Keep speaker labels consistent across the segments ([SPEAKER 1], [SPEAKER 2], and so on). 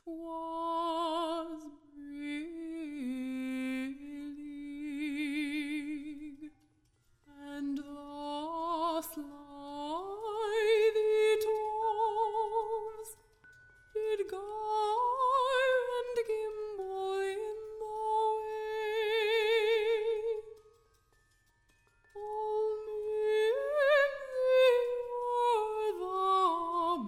[SPEAKER 1] was brillig, and thus lithe toves did gyre and gimble in the way. All mimsy o'er the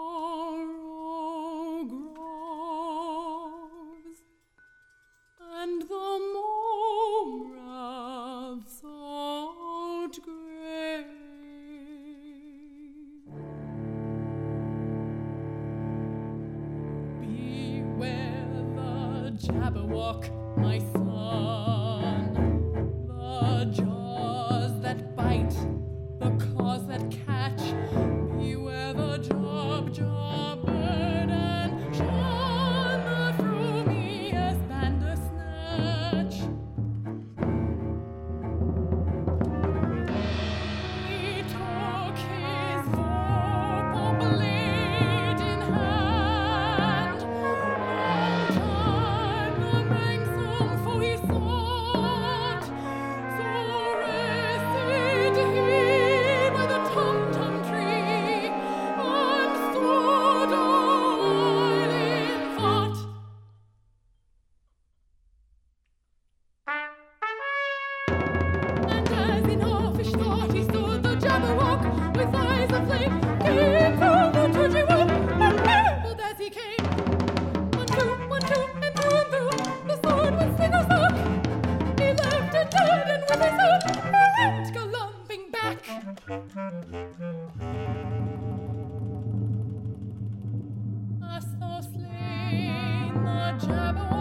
[SPEAKER 1] borough groves, and the mome raths outgrave. Beware the Jabberwock, my son, the jaws that bite, the claws that catch. Beware the Jubjub-bird, and shun the frumious Bandersnatch. He took his vorpal blade in hand. Long time the manxome foe he sought, so rested he by the Tumtum tree, and stood awhile in thought. And as in halfish thought he stood, the Jabberwock, with eyes aflame, came through the turgid wood, and trembled as he came. 1, 2, 1, 2, and through, the sword would sling or suck. He left it dead, and with his hood, went galumphing back. Hast thou slain the Jabberwock?